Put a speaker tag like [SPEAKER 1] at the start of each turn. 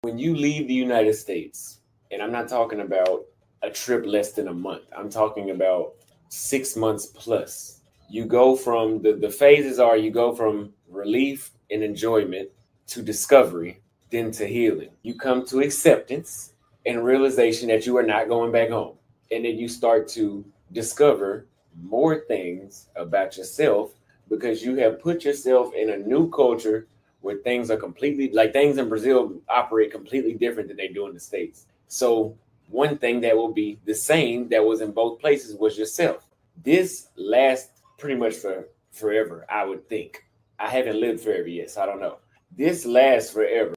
[SPEAKER 1] When you leave the United States, and I'm not talking about a trip less than a month, I'm talking about 6 months plus. You go from the phases are you go from relief and enjoyment to discovery, then to healing. You come to acceptance and realization that you are not going back home. And then you start to discover more things about yourself because you have put yourself in a new culture where things are completely like things in Brazil operate completely different than they do in the States. So one thing that will be the same that was in both places was yourself. This lasts pretty much for forever, I would think. I haven't lived forever yet, so I don't know. This lasts forever.